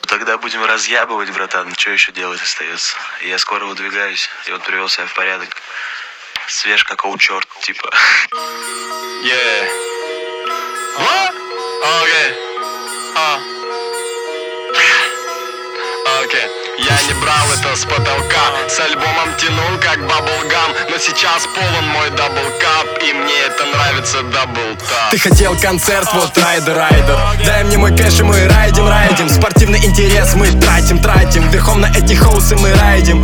Тогда будем разъябывать, братан. Что еще делать остается? Я скоро выдвигаюсь. И вот привел себя в порядок. Свеж как черт, типа. Yeah. What? Okay. Окей. Я не брал это с потолка. С альбомом тянул как баблгам. Но сейчас полон мой даблкап. И мне это нравится даблтап. Ты хотел концерт, вот райдер. Дай мне мой кэш и мы райдим. Спортивный интерес мы тратим. Верхом на эти хоусы мы райдим.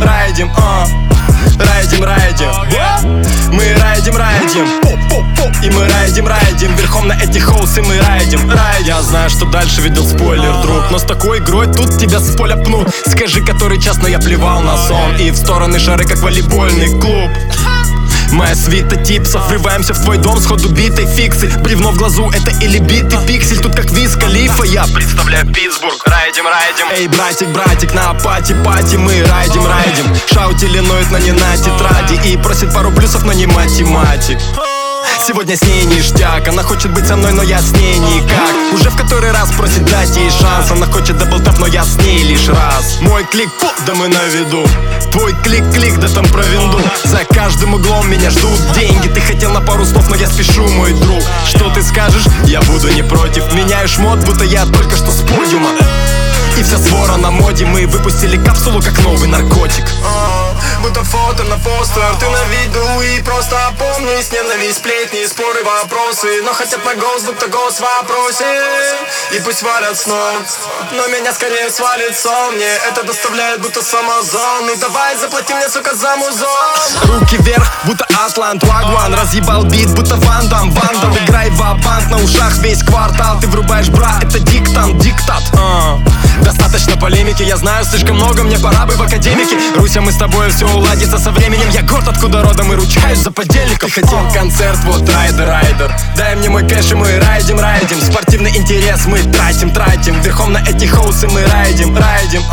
Мы райдим. И мы райдим. Верхом на эти хоусы мы райдим. Я знаю, что дальше видел спойлер, друг. Но с такой игрой тут тебя с поля пнут. Скажи, который час, но я плевал на сон. И в стороны шары, как волейбольный клуб. Моя свита типсов, врываемся в твой дом сходу битой фиксы. Бревно в глазу, это или битый пиксель. Тут как Виз Халифа, я представляю Питтсбург. Райдим. Эй, братик, на пати мы райдим. Шаутили ноют, но не на тетради. И просит пару плюсов, но не математик. Сегодня с ней ништяк. Она хочет быть со мной, но я с ней никак. Уже в который раз просит дать ей шанс. Она хочет даблтап, но я с ней лишь раз. Мой клик, да мы на виду. Твой клик, да там про винду. За каждым углом меня ждут деньги. Ты хотел на пару слов, но я спешу, мой друг. Что ты скажешь? Я буду не против. Меняю шмот, будто я только что с подиума. И вся свора на моде. Мы выпустили капсулу, как новый наркотик. Будто фото на постер, ты на виду. И просто опомнись, ненависть, сплетни, споры, вопросы. Но хотят мой голос, будто голос в вопросе. И пусть валят снова, но меня скорее свалит сон. Мне это доставляет будто самозон. И давай заплати мне, сука, за музон. Руки вверх, будто Атлант, Вагван. Разъебал бит, будто Вандам. Играй ва-банк, на ушах весь квартал. Ты врубаешь, бра, это диктат. Достаточно полемики, я знаю слишком много. Мне пора бы в академике. Руся, мы с тобой все уладится со временем. Я горд, откуда родом, и ручаюсь за подельников. Ты хотел концерт, вот райдер. Дай мне мой кэш и мы райдим. Спортивный интерес мы тратим. Верхом на эти хоусы мы райдим. Мы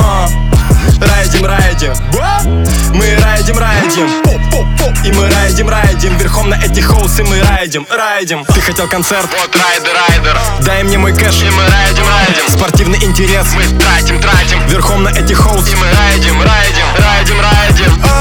райдим. И мы райдим. Верхом на эти хоусы мы райдим. Ты хотел концерт, вот райдер. Дай мне мой кэш и мы райдим. Спортивный интерес мы тратим. Верхом на эти хоусы и мы райдим.